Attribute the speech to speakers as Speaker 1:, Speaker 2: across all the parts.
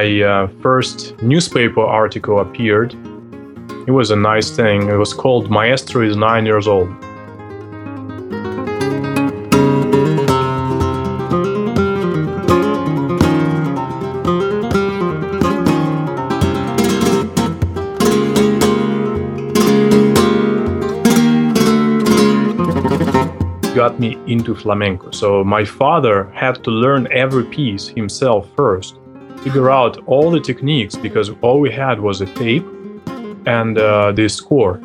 Speaker 1: my first newspaper article appeared. It was a nice thing. It was called Maestro is 9 years old. Got me into flamenco. So my father had to learn every piece himself first, figure out all the techniques, because all we had was a tape and the score.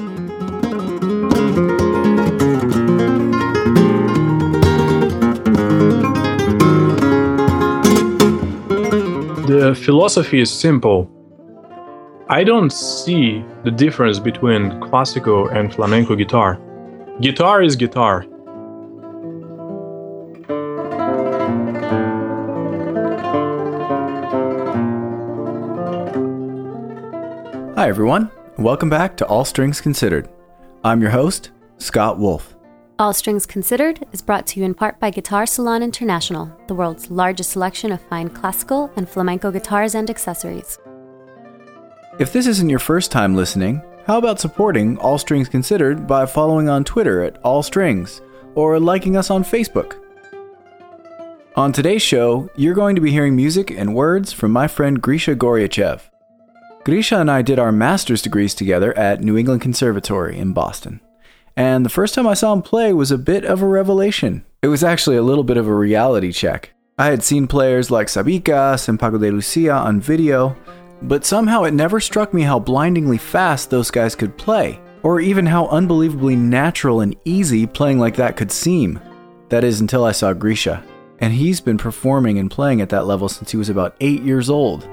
Speaker 1: The philosophy is simple. I don't see the difference between classical and flamenco guitar. Guitar is guitar.
Speaker 2: Hi everyone, and welcome back to All Strings Considered. I'm your host, Scott Wolf.
Speaker 3: All Strings Considered is brought to you in part by Guitar Salon International, the world's largest selection of fine classical and flamenco guitars and accessories.
Speaker 2: If this isn't your first time listening, how about supporting All Strings Considered by following on Twitter at All Strings or liking us on Facebook? On today's show, you're going to be hearing music and words from my friend Grisha Goryachev. Grisha and I did our master's degrees together at New England Conservatory in Boston. And the first time I saw him play was a bit of a revelation. It was actually a little bit of a reality check. I had seen players like Sabicas and Paco de Lucia on video, but somehow it never struck me how blindingly fast those guys could play, or even how unbelievably natural and easy playing like that could seem. That is until I saw Grisha, and he's been performing and playing at that level since he was about 8 years old.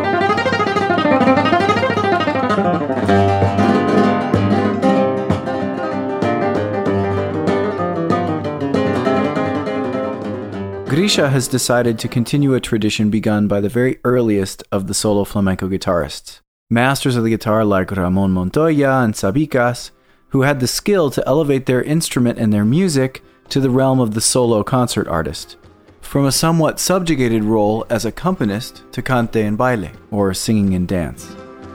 Speaker 2: Grisha has decided to continue a tradition begun by the very earliest of the solo flamenco guitarists, masters of the guitar like Ramon Montoya and Sabicas, who had the skill to elevate their instrument and their music to the realm of the solo concert artist, from a somewhat subjugated role as accompanist to cante en baile, or singing and dance.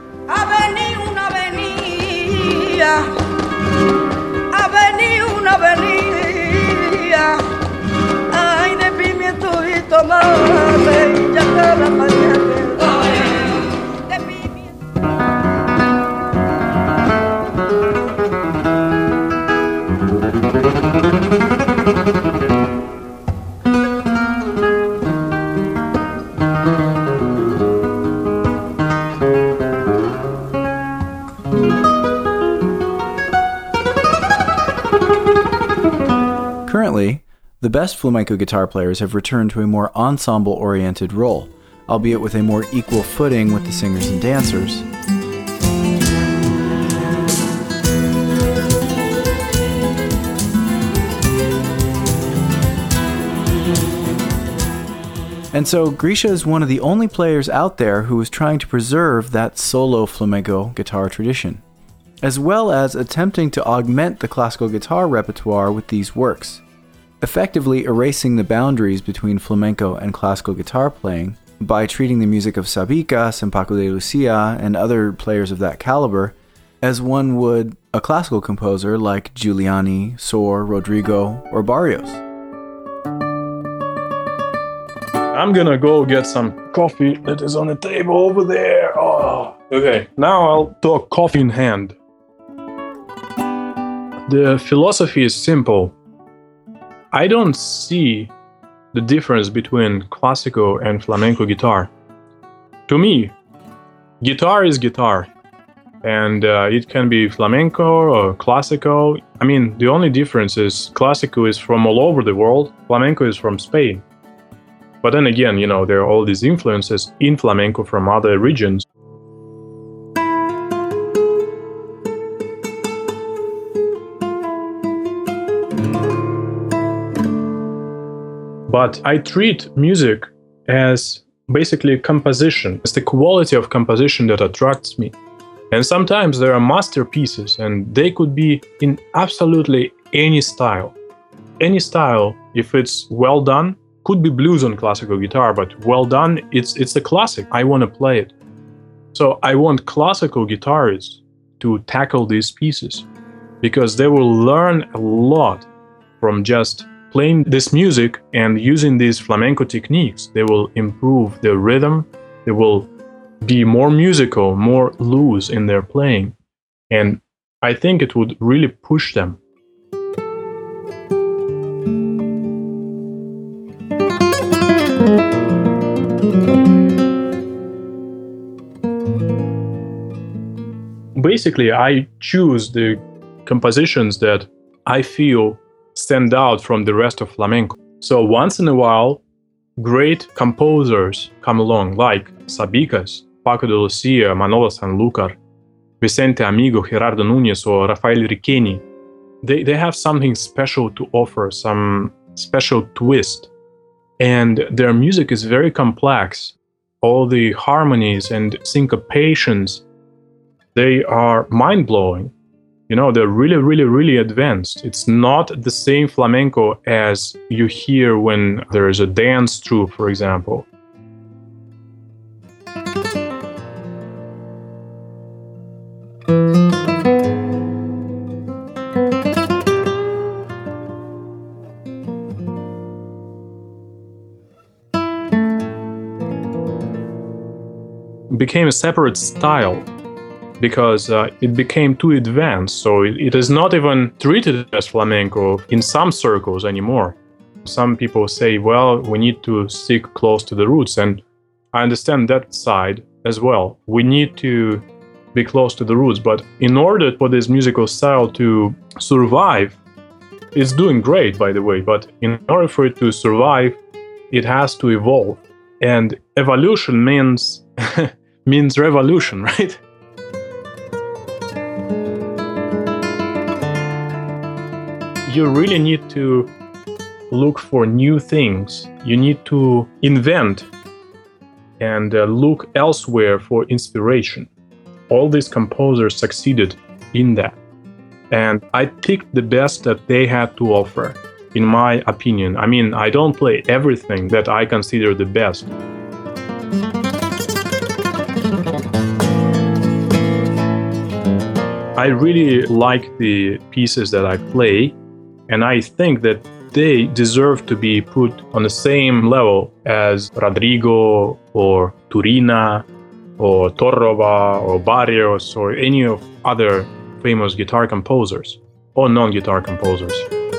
Speaker 2: Currently, the best flamenco guitar players have returned to a more ensemble-oriented role, albeit with a more equal footing with the singers and dancers. And so Grisha is one of the only players out there who is trying to preserve that solo flamenco guitar tradition, as well as attempting to augment the classical guitar repertoire with these works, effectively erasing the boundaries between flamenco and classical guitar playing by treating the music of Sabicas and Paco de Lucia and other players of that caliber as one would a classical composer like Giuliani, Sor, Rodrigo, or Barrios.
Speaker 1: I'm gonna go get some coffee that is on the table over there. Oh, okay. Now I'll talk coffee in hand. The philosophy is simple. I don't see the difference between classical and flamenco guitar. To me, guitar is guitar, and it can be flamenco or classical. I mean, the only difference is classical is from all over the world, flamenco is from Spain. But then again, there are all these influences in flamenco from other regions. But I treat music as basically composition. It's the quality of composition that attracts me. And sometimes there are masterpieces, and they could be in absolutely any style. Any style, if it's well done, could be blues on classical guitar, but well done. It's a classic. I want to play it. So I want classical guitarists to tackle these pieces because they will learn a lot from just playing this music and using these flamenco techniques. They will improve their rhythm. They will be more musical, more loose in their playing. And I think it would really push them. Basically, I choose the compositions that I feel stand out from the rest of flamenco. So once in a while, great composers come along, like Sabicas, Paco de Lucia, Manolo Sanlúcar, Vicente Amigo, Gerardo Núñez, or Rafael Riqueni. They have something special to offer, some special twist. And their music is very complex. All the harmonies and syncopations, they are mind-blowing. You know, they're really, really, really advanced. It's not the same flamenco as you hear when there is a dance troupe, for example. Became a separate style because it became too advanced, so it is not even treated as flamenco in some circles anymore. Some people say, well, we need to stick close to the roots, and I understand that side as well. We need to be close to the roots, but in order for this musical style to survive, it's doing great, by the way, but in order for it to survive, it has to evolve. And evolution means means revolution, right? You really need to look for new things. You need to invent and look elsewhere for inspiration. All these composers succeeded in that. And I picked the best that they had to offer, in my opinion. I mean, I don't play everything that I consider the best. I really like the pieces that I play, and I think that they deserve to be put on the same level as Rodrigo or Turina or Torroba or Barrios or any of other famous guitar composers or non-guitar composers.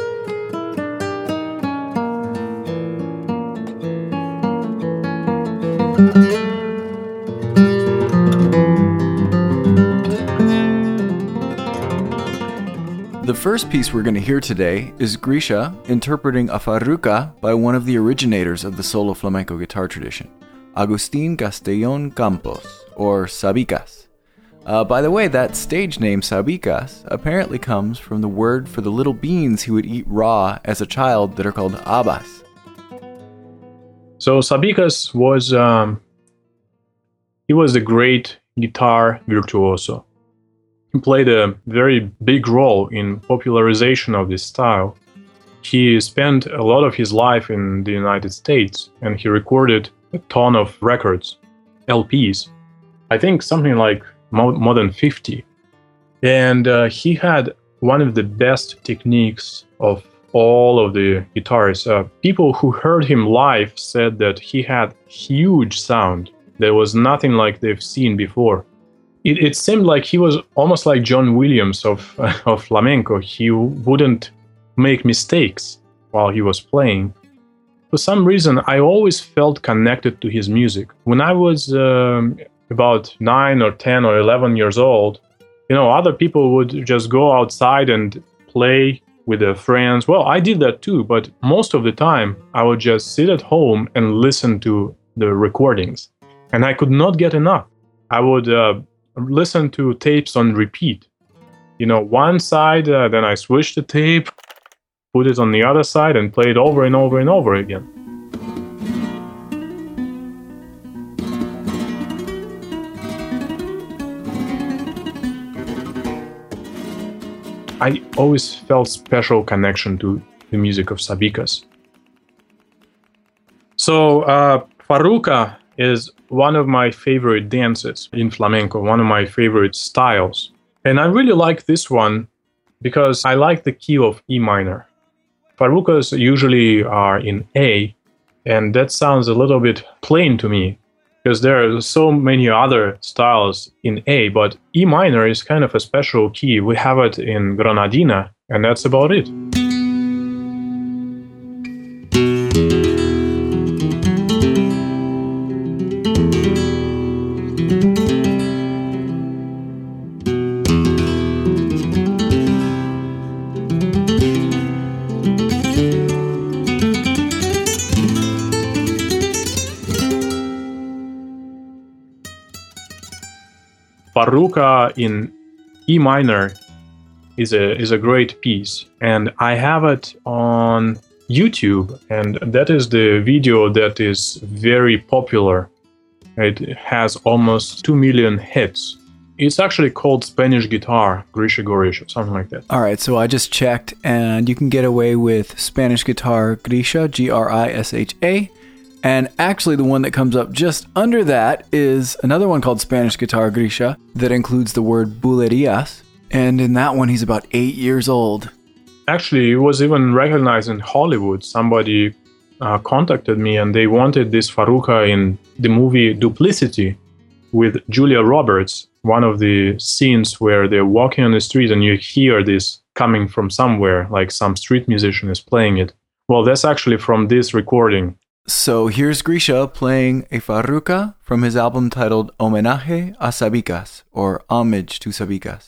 Speaker 2: The first piece we're going to hear today is Grisha interpreting a farruca by one of the originators of the solo flamenco guitar tradition, Agustín Castellón Campos, or Sabicas. By the way, that stage name Sabicas apparently comes from the word for the little beans he would eat raw as a child that are called habas.
Speaker 1: So Sabicas was the great guitar virtuoso. He played a very big role in popularization of this style. He spent a lot of his life in the United States, and he recorded a ton of records, LPs. I think something like more than 50. And he had one of the best techniques of all of the guitarists. People who heard him live said that he had huge sound. There was nothing like they've seen before. It seemed like he was almost like John Williams of flamenco. He wouldn't make mistakes while he was playing. For some reason, I always felt connected to his music. When I was about 9 or 10 or 11 years old, you know, other people would just go outside and play with their friends. Well, I did that too, but most of the time, I would just sit at home and listen to the recordings. And I could not get enough. I would listen to tapes on repeat. You know, one side, then I switched the tape, put it on the other side, and play it over and over and over again. I always felt special connection to the music of Sabicas. So, farruca is one of my favorite dances in flamenco, one of my favorite styles. And I really like this one because I like the key of E minor. Farrucas usually are in A, and that sounds a little bit plain to me because there are so many other styles in A, but E minor is kind of a special key. We have it in Granadina, and that's about it. Farruca in E minor is a great piece, and I have it on YouTube, and that is the video that is very popular. It has almost 2 million hits. It's actually called Spanish Guitar, Grisha Gorisha, something like that.
Speaker 2: All right, so I just checked, and you can get away with Spanish Guitar Grisha, Grisha. And actually, the one that comes up just under that is another one called Spanish Guitar Grisha that includes the word bulerías. And in that one, he's about 8 years old.
Speaker 1: Actually, it was even recognized in Hollywood. Somebody contacted me and they wanted this farruca in the movie Duplicity with Julia Roberts. One of the scenes where they're walking on the street and you hear this coming from somewhere, like some street musician is playing it. Well, that's actually from this recording.
Speaker 2: So here's Grisha playing a farruca from his album titled Homenaje a Sabicas, or Homage to Sabicas.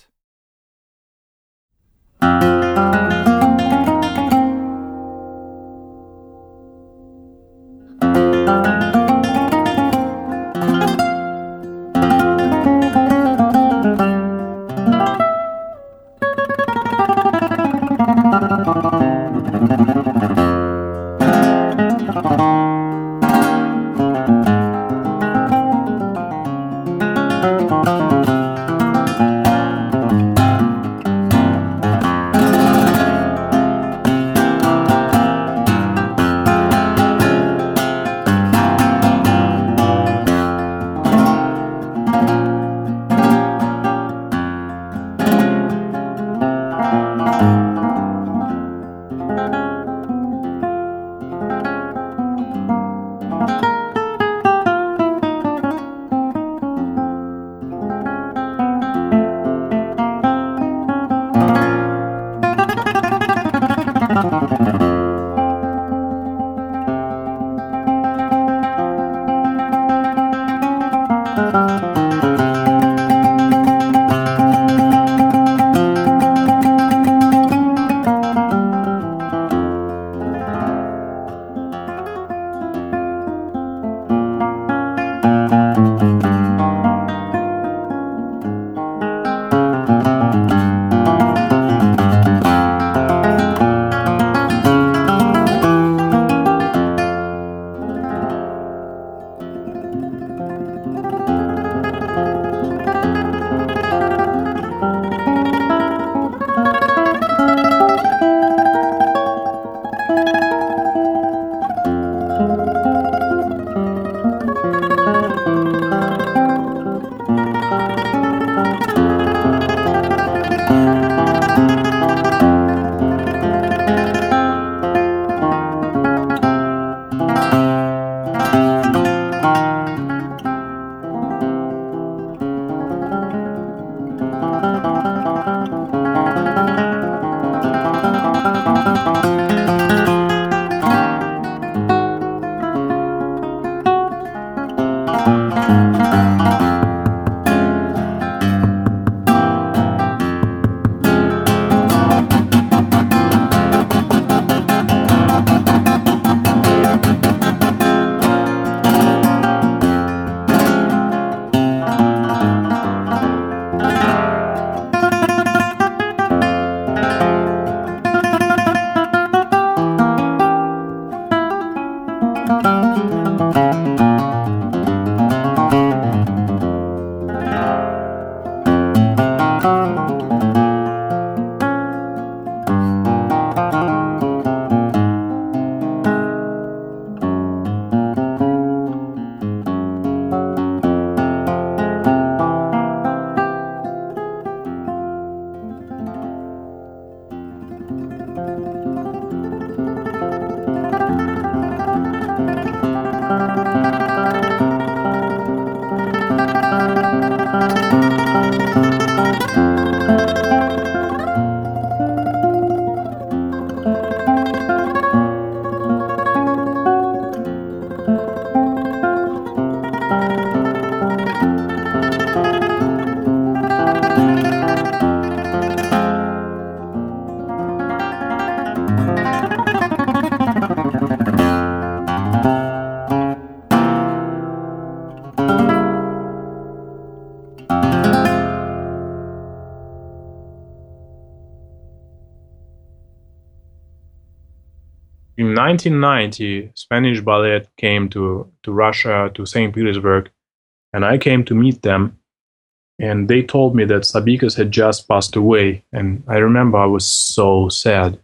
Speaker 1: in 1990, Spanish Ballet came to Russia, to St. Petersburg, and I came to meet them. And they told me that Sabikas had just passed away. And I remember I was so sad.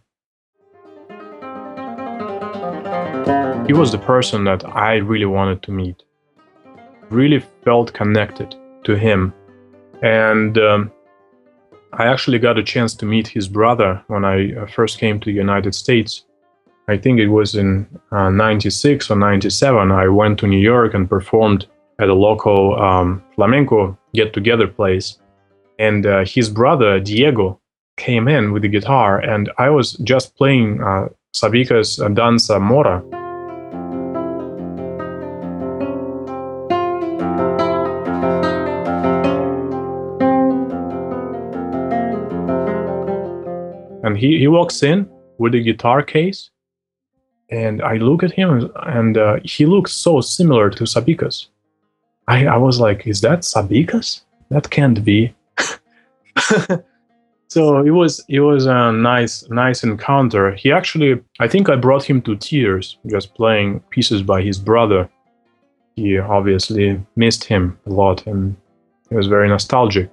Speaker 1: He was the person that I really wanted to meet. Really felt connected to him. And I actually got a chance to meet his brother when I first came to the United States. I think it was in 96 or 97. I went to New York and performed at a local flamenco get-together place. And his brother, Diego, came in with the guitar, and I was just playing Sabikas Danza Mora. And he walks in with the guitar case, and I look at him, and he looks so similar to Sabikas. I was like, is that Sabikas? That can't be. So it was a nice encounter. He actually, I think I brought him to tears just playing pieces by his brother. He obviously missed him a lot, and it was very nostalgic.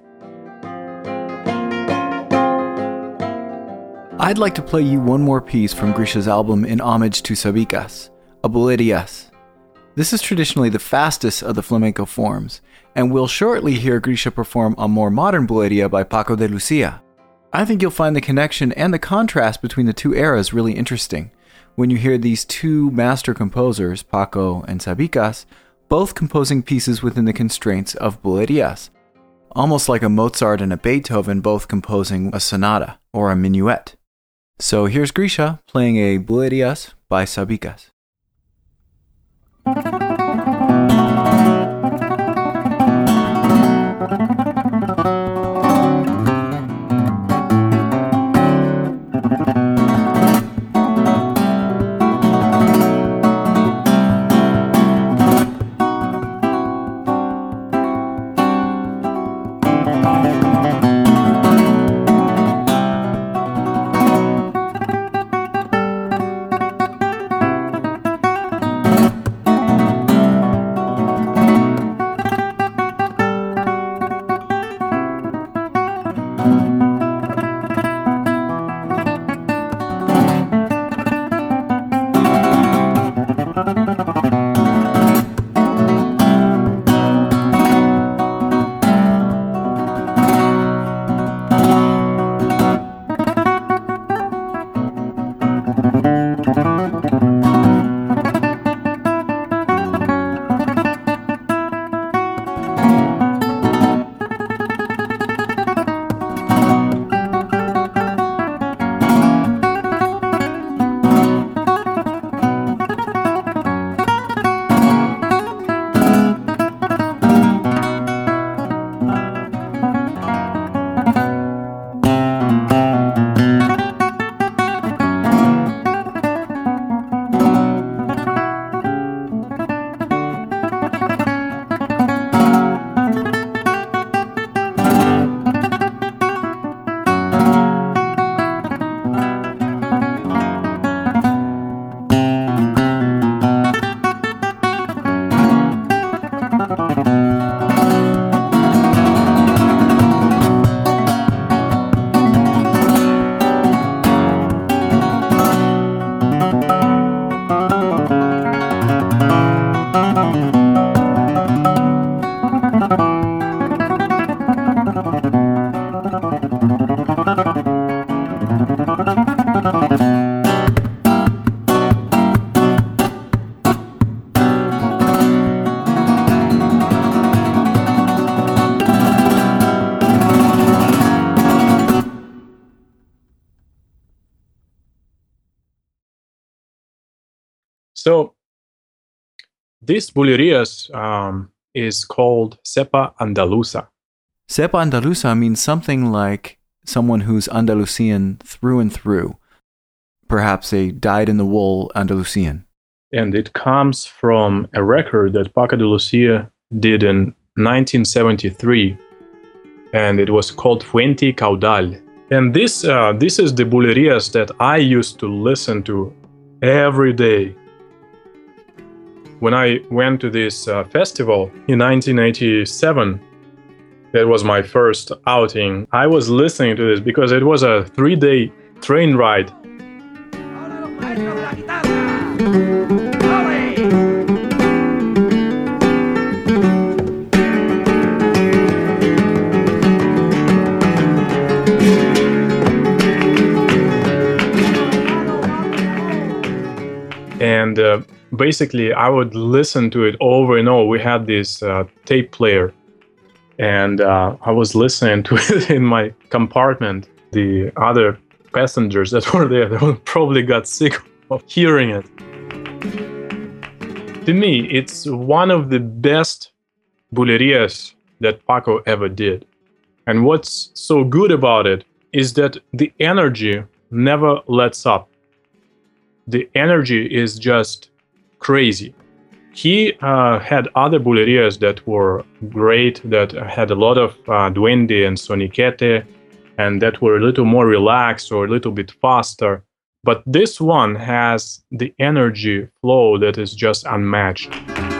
Speaker 2: I'd like to play you one more piece from Grisha's album in homage to Sabikas, a Bulerías. This is traditionally the fastest of the flamenco forms, and we'll shortly hear Grisha perform a more modern bulería by Paco de Lucia. I think you'll find the connection and the contrast between the two eras really interesting when you hear these two master composers, Paco and Sabikas, both composing pieces within the constraints of bulerías, almost like a Mozart and a Beethoven both composing a sonata or a minuet. So here's Grisha playing a bulerías by Sabikas.
Speaker 1: So this bulerías is called Cepa Andaluza.
Speaker 2: Cepa Andaluza means something like someone who's Andalusian through and through. Perhaps a dyed-in-the-wool Andalusian.
Speaker 1: And it comes from a record that Paco de Lucia did in 1973. And it was called Fuente Caudal. And this is the bulerías that I used to listen to every day. When I went to this festival in 1987, that was my first outing. I was listening to this because it was a 3-day train ride. And basically, I would listen to it over and over. We had this tape player, and I was listening to it in my compartment. The other passengers that were there, they probably got sick of hearing it. To me, it's one of the best bulerias that Paco ever did. And what's so good about it is that the energy never lets up. The energy is just crazy. He had other bulerias that were great, that had a lot of duende and soniquete, and that were a little more relaxed or a little bit faster. But this one has the energy flow that is just unmatched.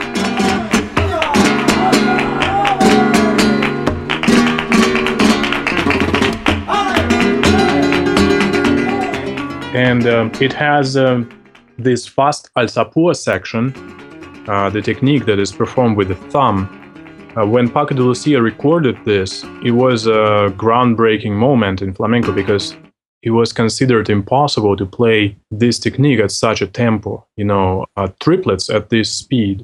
Speaker 1: And it has this fast alzapua section, the technique that is performed with the thumb. When Paco de Lucia recorded this, it was a groundbreaking moment in flamenco because it was considered impossible to play this technique at such a tempo, triplets at this speed.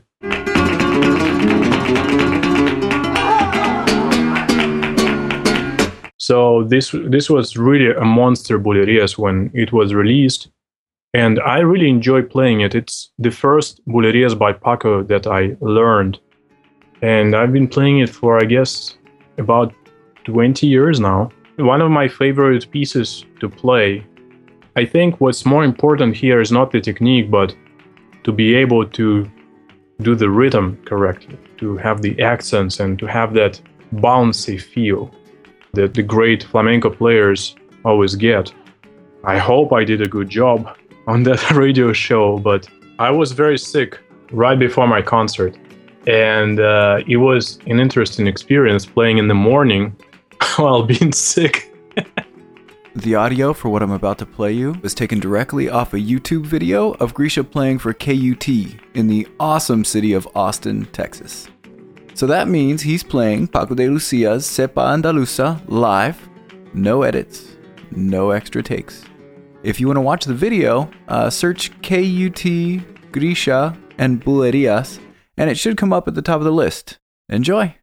Speaker 1: So this was really a monster bulerias when it was released, and I really enjoy playing it. It's the first bulerias by Paco that I learned, and I've been playing it for, I guess, about 20 years now. One of my favorite pieces to play. I think what's more important here is not the technique, but to be able to do the rhythm correctly, to have the accents and to have that bouncy feel that the great flamenco players always get. I hope I did a good job on that radio show, but I was very sick right before my concert. And it was an interesting experience playing in the morning while being sick.
Speaker 2: The audio for what I'm about to play you was taken directly off a YouTube video of Grisha playing for KUT in the awesome city of Austin, Texas. So that means he's playing Paco de Lucia's Cepa Andaluza live, no edits, no extra takes. If you want to watch the video, search KUT, Grisha, and Bulerias, and it should come up at the top of the list. Enjoy!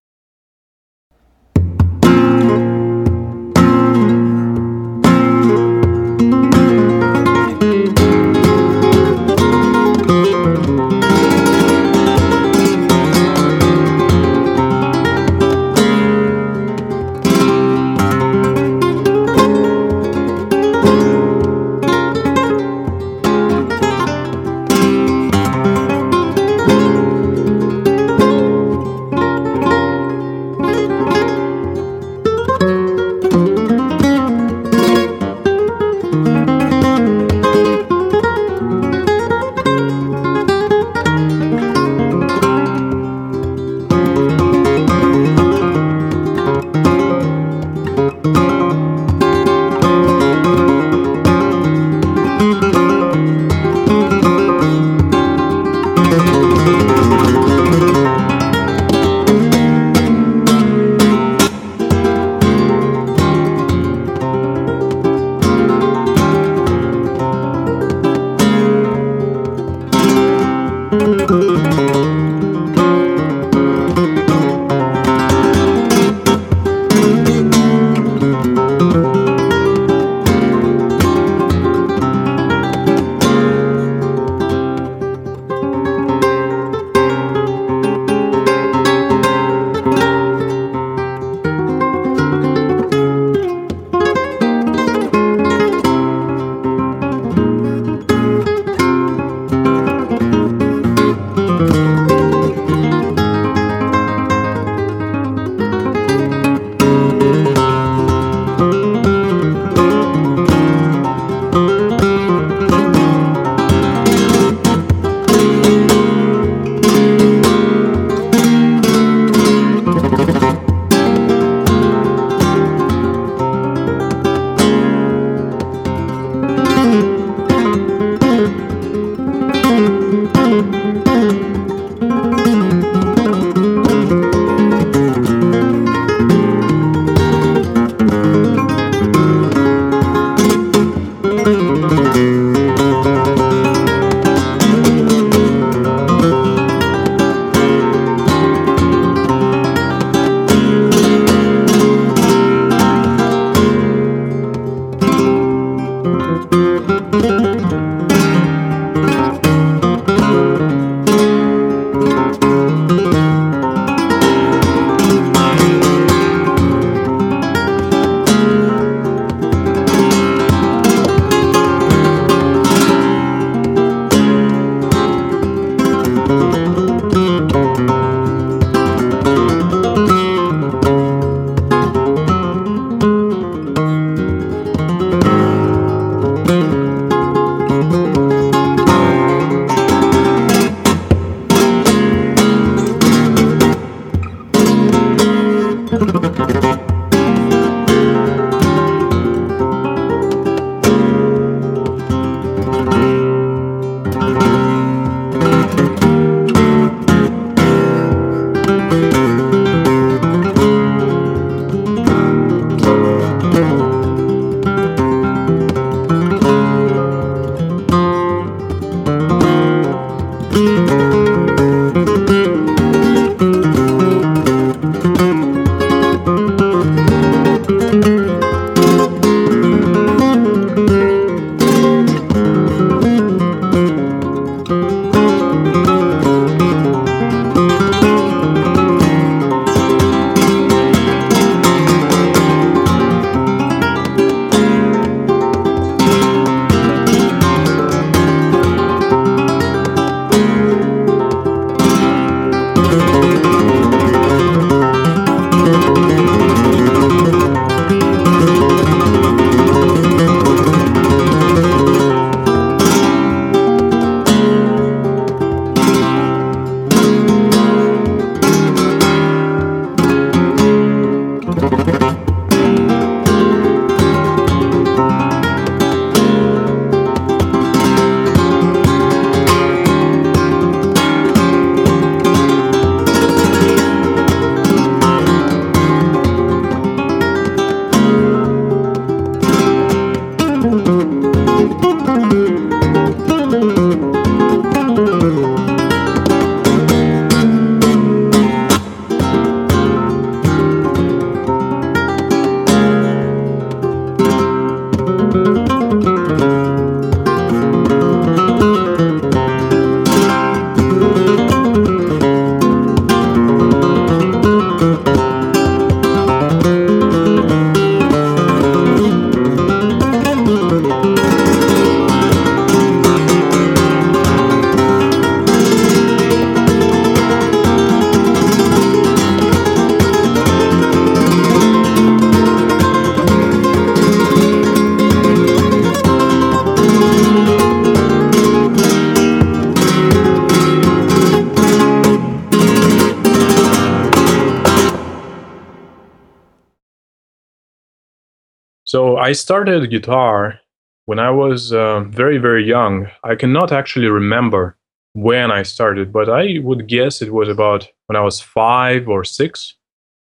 Speaker 1: So I started guitar when I was very, very young. I cannot actually remember when I started, but I would guess it was about when I was 5 or 6.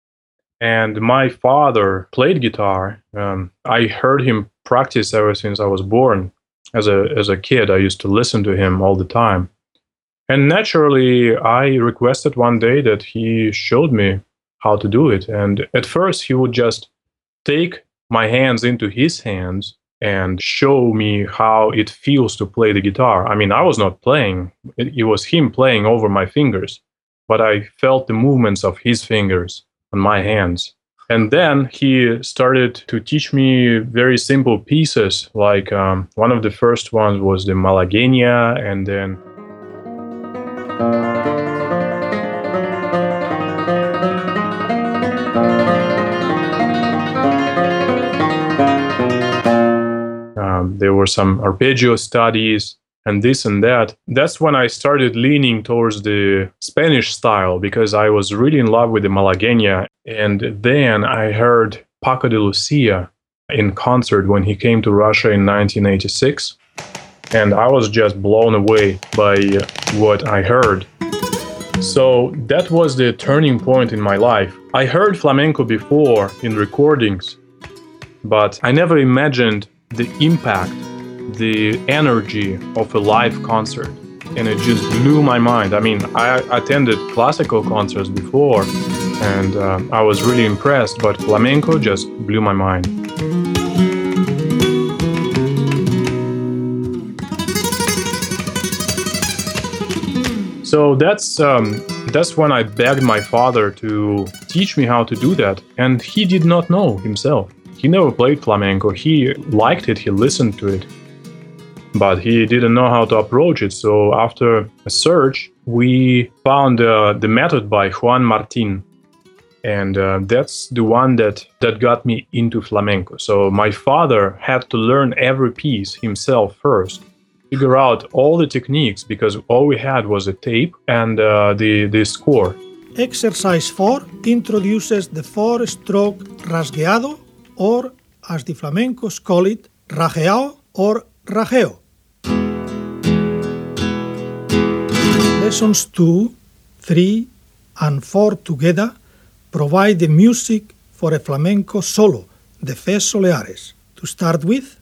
Speaker 1: And my father played guitar. I heard him practice ever since I was born. As a kid, I used to listen to him all the time. And naturally, I requested one day that he showed me how to do it. And at first, he would just take my hands into his hands and show me how it feels to play the guitar. I mean, I was not playing. It was him playing over my fingers, but I felt the movements of his fingers on my hands. And then he started to teach me very simple pieces, like one of the first ones was the Malagueña, and then there were some arpeggio studies and this and that. That's when I started leaning towards the Spanish style because I was really in love with the Malagueña. And then I heard Paco de Lucia in concert when he came to Russia in 1986. And I was just blown away by what I heard. So that was the turning point in my life. I heard flamenco before in recordings, but I never imagined the impact, the energy of a live concert. And it just blew my mind. I mean, I attended classical concerts before, and I was really impressed, but flamenco just blew my mind. So that's when I begged my father to teach me how to do that, and he did not know himself. He never played flamenco. He liked it, he listened to it, but he didn't know how to approach it. So after a search, we found the method by Juan Martin, and that's the one that got me into flamenco. So my father had to learn every piece himself first, figure out all the techniques, because all we had was a tape and the score.
Speaker 4: Exercise 4 introduces the 4-stroke rasgueado, or as the flamencos call it, rajeao or rajeo. Lessons 2, 3, and 4 together provide the music for a flamenco solo, the Fes Soleares. To start with,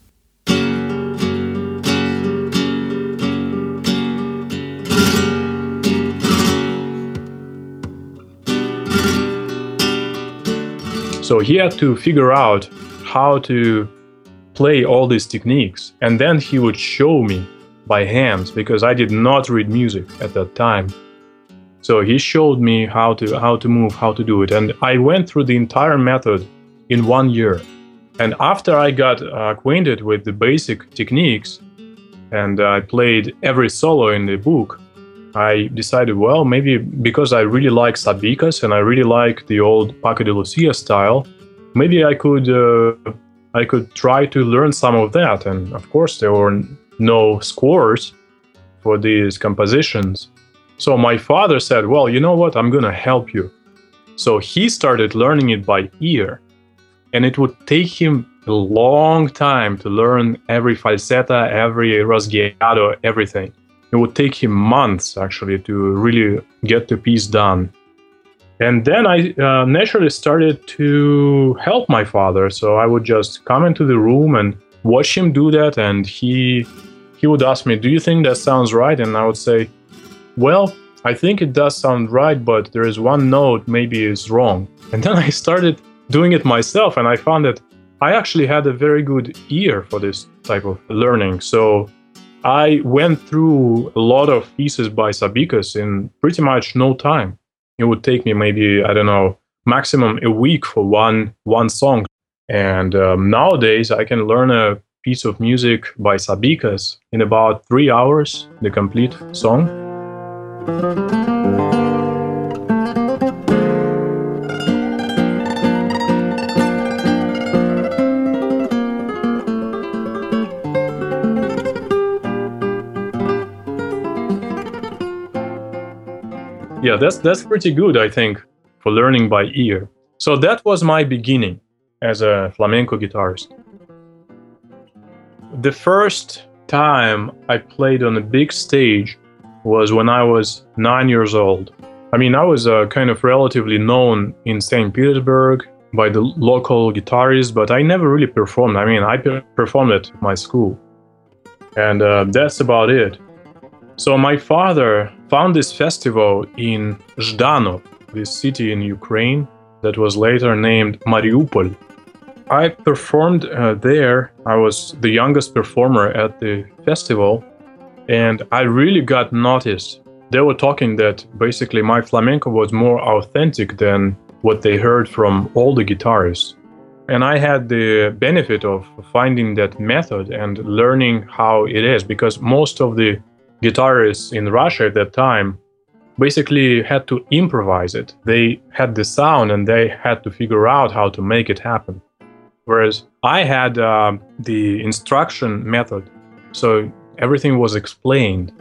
Speaker 1: so he had to figure out how to play all these techniques, and then he would show me by hands, because I did not read music at that time. So he showed me how to move, how to do it, and I went through the entire method in 1 year. And after I got acquainted with the basic techniques, and I played every solo in the book, I decided, well, maybe because I really like sabicas and I really like the old Paco de Lucia style, maybe I could try to learn some of that. And of course, there were no scores for these compositions. So my father said, well, you know what, I'm going to help you. So he started learning it by ear. And it would take him a long time to learn every falsetta, every rasgueado, everything. It would take him months, actually, to really get the piece done. And then I naturally started to help my father. So I would just come into the room and watch him do that. And he would ask me, do you think that sounds right? And I would say, well, I think it does sound right, but there is one note maybe is wrong. And then I started doing it myself, and I found that I actually had a very good ear for this type of learning. So I went through a lot of pieces by Sabikas in pretty much no time. It would take me maybe, I don't know, maximum a week for one song. And nowadays I can learn a piece of music by Sabikas in about 3 hours, the complete song. Yeah, that's pretty good, I think, for learning by ear. So that was my beginning as a flamenco guitarist. The first time I played on a big stage was when I was 9 years old. I mean, I was kind of relatively known in St. Petersburg by the local guitarists, but I never really performed. I mean, I performed at my school. And that's about it. So my father found this festival in Zhdanov, this city in Ukraine that was later named Mariupol. I performed there. I was the youngest performer at the festival, and I really got noticed. They were talking that basically my flamenco was more authentic than what they heard from all the guitarists. And I had the benefit of finding that method and learning how it is, because most of the guitarists in Russia at that time basically had to improvise it. They had the sound and they had to figure out how to make it happen. Whereas I had the instruction method, so everything was explained.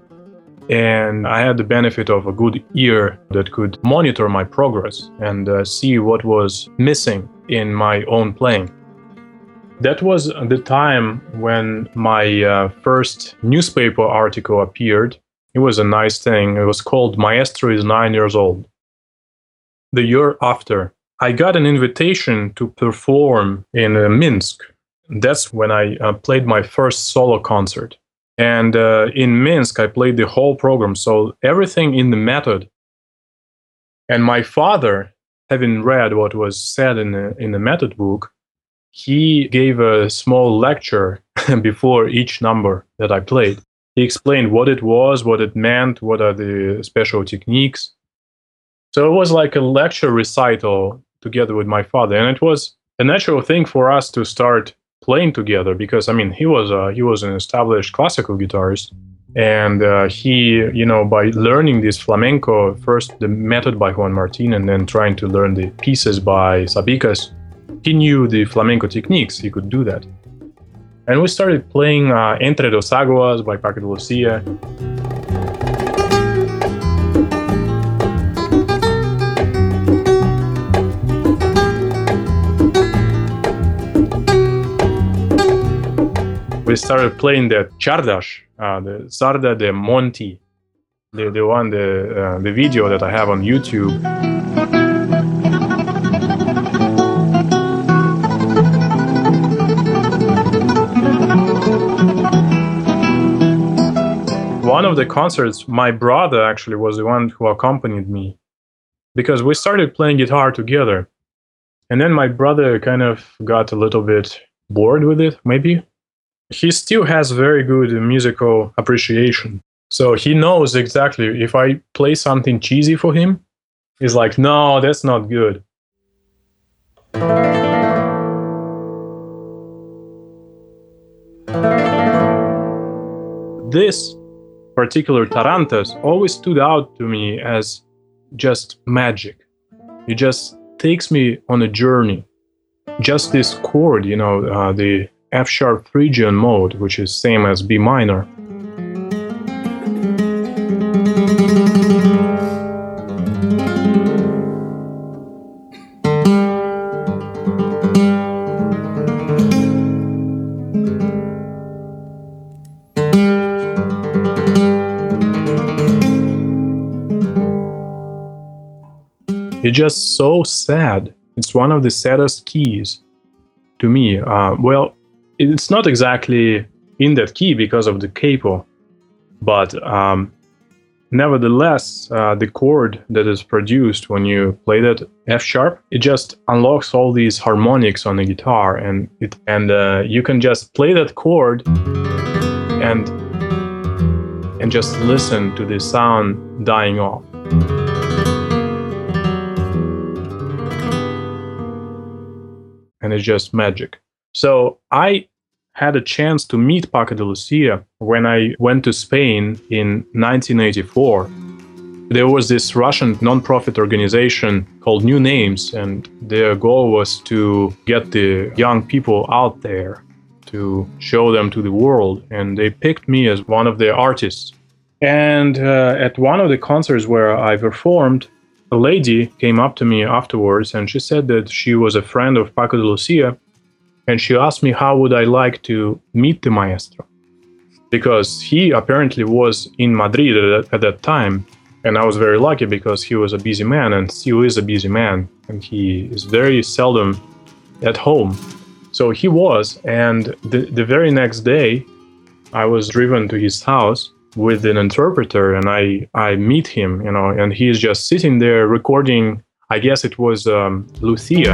Speaker 1: And I had the benefit of a good ear that could monitor my progress and see what was missing in my own playing. That was the time when my first newspaper article appeared. It was a nice thing. It was called Maestro is 9 years old. The year after, I got an invitation to perform in Minsk. That's when I played my first solo concert. And in Minsk, I played the whole program, so everything in the method. And my father, having read what was said in the method book, he gave a small lecture before each number that I played. He explained what it was, what it meant, what are the special techniques. So it was like a lecture recital together with my father. And it was a natural thing for us to start playing together because, I mean, he was an established classical guitarist. And he, by learning this flamenco, first the method by Juan Martin and then trying to learn the pieces by Sabikas, he knew the flamenco techniques, he could do that. And we started playing Entre dos Aguas by Paco de Lucia. We started playing the Chardash, the Zarda de Monti, the video that I have on YouTube. One of the concerts, my brother actually was the one who accompanied me because we started playing guitar together. And then my brother kind of got a little bit bored with it, maybe. He still has very good musical appreciation. So he knows exactly if I play something cheesy for him, he's like, no, that's not good. This particular Tarantas always stood out to me as just magic. It just takes me on a journey. Just this chord, the F-sharp Phrygian mode, which is same as B minor. It's just so sad. It's one of the saddest keys to me. Well, it's not exactly in that key because of the capo, but nevertheless, the chord that is produced when you play that F sharp, it just unlocks all these harmonics on the guitar, and you can just play that chord and just listen to the sound dying off. And it's just magic. So I had a chance to meet Paco de Lucia when I went to Spain in 1984. There was this Russian non-profit organization called New Names, and their goal was to get the young people out there, to show them to the world. And they picked me as one of their artists. And at one of the concerts where I performed, a lady came up to me afterwards and she said that she was a friend of Paco de Lucia, and she asked me how would I like to meet the maestro, because he apparently was in Madrid at that time, and I was very lucky because he was a busy man and still is a busy man, and he is very seldom at home. So he was, and the very next day I was driven to his house with an interpreter, and I meet him, and he is just sitting there recording, I guess it was Lucia.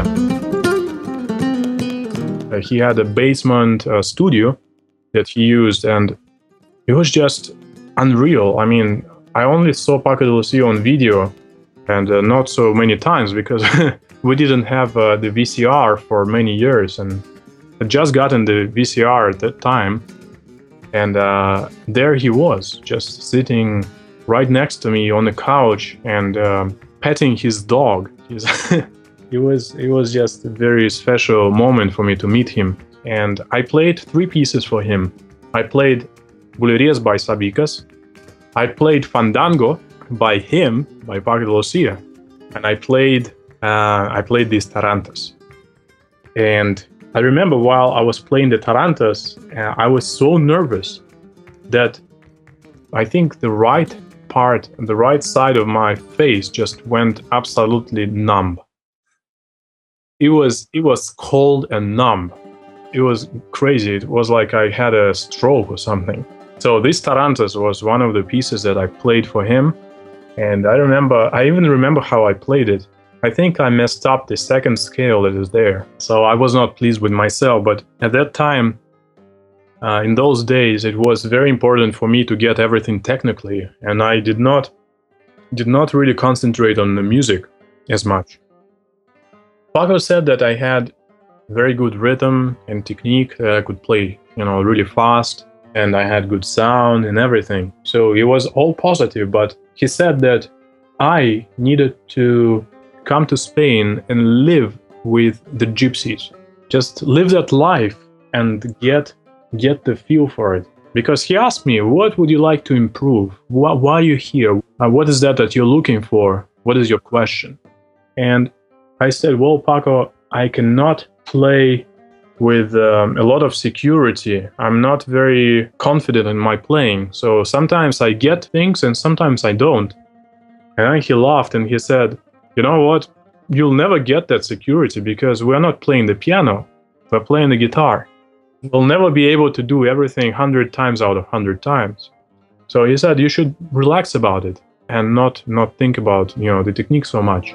Speaker 1: He had a basement studio that he used, and it was just unreal. I mean, I only saw Paco de Lucia on video, and not so many times because we didn't have the VCR for many years, and I just gotten the VCR at that time. And there he was, just sitting right next to me on the couch and petting his dog. It was just a very special moment for me to meet him. And I played 3 pieces for him. I played Bulerías by Sabicas. I played Fandango by him, by Paco de Lucia. And I played these Tarantas. And I remember while I was playing the Tarantas, I was so nervous that I think the right part, the right side of my face just went absolutely numb. It was cold and numb. It was crazy. It was like I had a stroke or something. So this Tarantas was one of the pieces that I played for him. And I even remember how I played it. I think I messed up the second scale that is there. So I was not pleased with myself, but at that time, in those days, it was very important for me to get everything technically, and I did not really concentrate on the music as much. Paco said that I had very good rhythm and technique, that I could play, really fast, and I had good sound and everything. So it was all positive, but he said that I needed to come to Spain and live with the gypsies. Just live that life and get the feel for it. Because he asked me, what would you like to improve? Why are you here? What is that you're looking for? What is your question? And I said, well, Paco, I cannot play with a lot of security. I'm not very confident in my playing. So sometimes I get things and sometimes I don't. And then he laughed and he said, you know what? You'll never get that security because we're not playing the piano. We're playing the guitar. We'll never be able to do everything 100 times out of 100 times. So he said you should relax about it and not think about, the technique so much.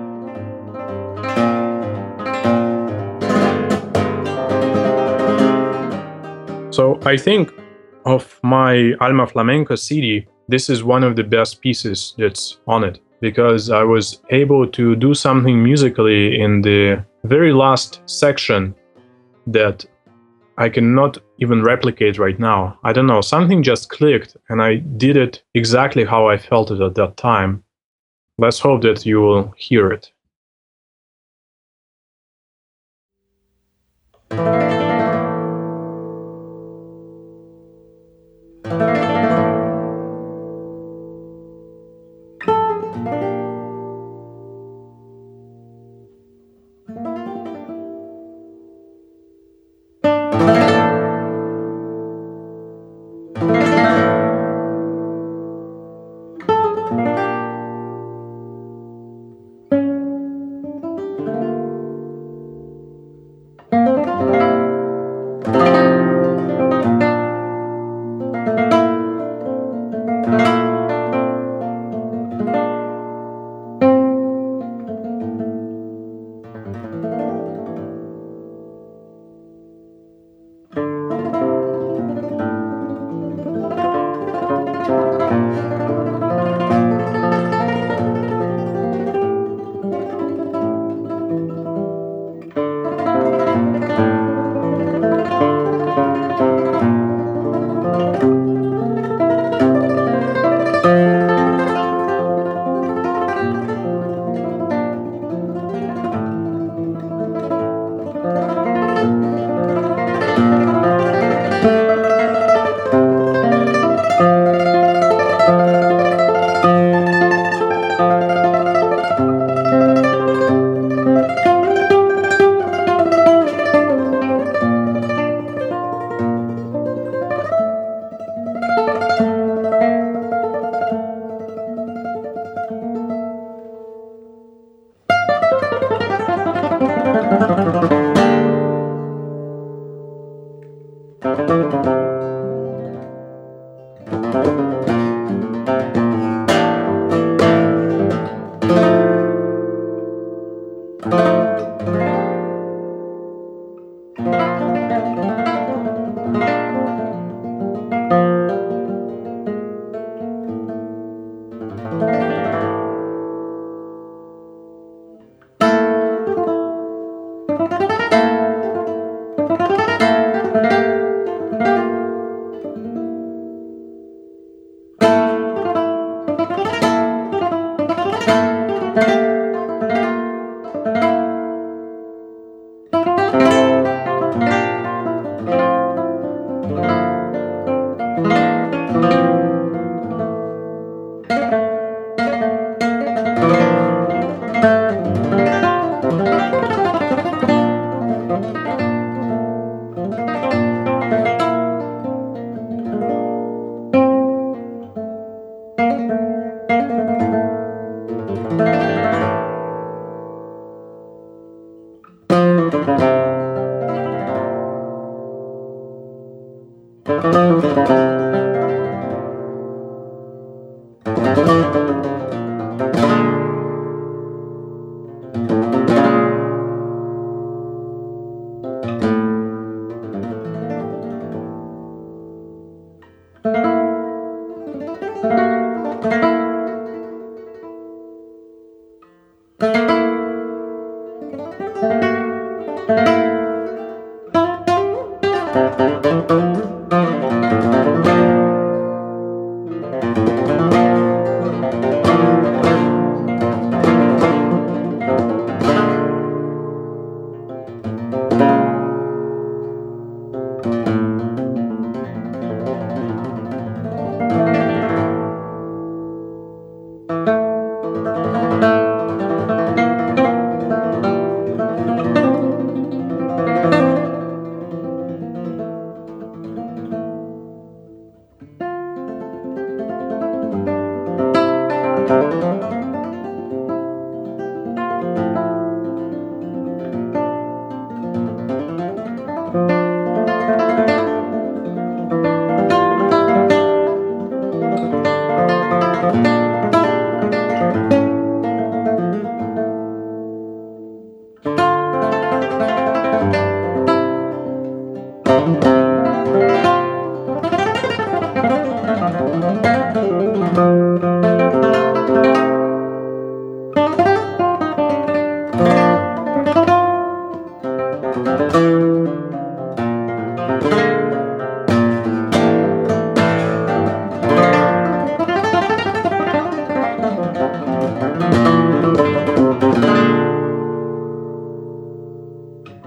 Speaker 1: So I think of my Alma Flamenca CD, this is one of the best pieces that's on it, because I was able to do something musically in the very last section that I cannot even replicate right now. I don't know, something just clicked and I did it exactly how I felt it at that time. Let's hope that you will hear it.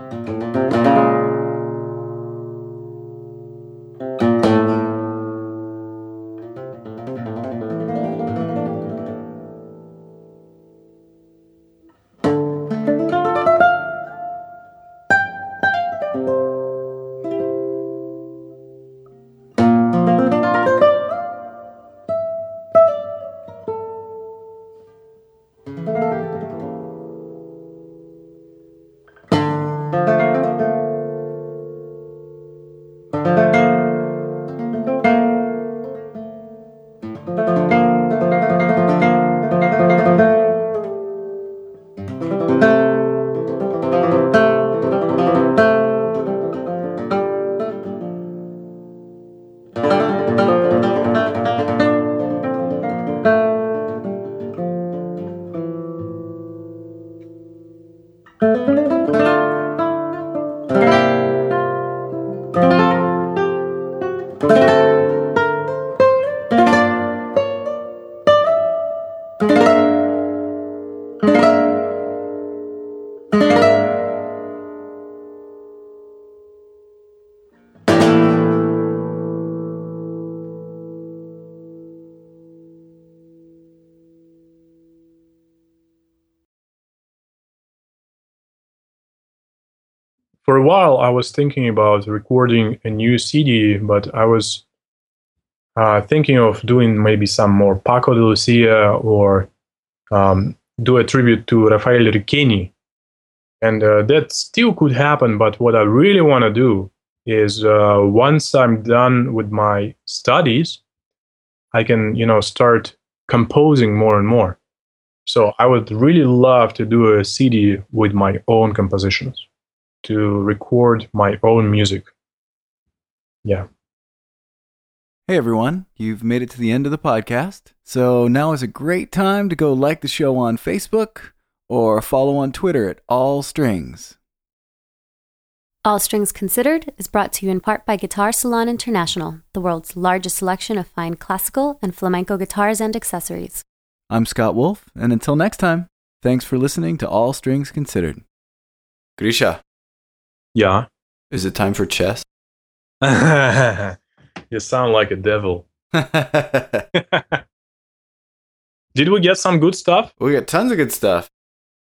Speaker 1: For a while, I was thinking about recording a new CD, but I was thinking of doing maybe some more Paco de Lucia or do a tribute to Rafael Riqueni. And that still could happen, but what I really want to do is once I'm done with my studies, I can, start composing more and more. So I would really love to do a CD with my own compositions, to record my own music. Yeah.
Speaker 2: Hey everyone, you've made it to the end of the podcast. So now is a great time to go like the show on Facebook or follow on Twitter at All Strings.
Speaker 3: All Strings Considered is brought to you in part by Guitar Salon International, the world's largest selection of fine classical and flamenco guitars and accessories.
Speaker 2: I'm Scott Wolf, and until next time, thanks for listening to All Strings Considered. Grisha.
Speaker 1: Yeah.
Speaker 2: Is it time for chess?
Speaker 1: You sound like a devil. Did we get some good stuff?
Speaker 2: We got tons of good stuff.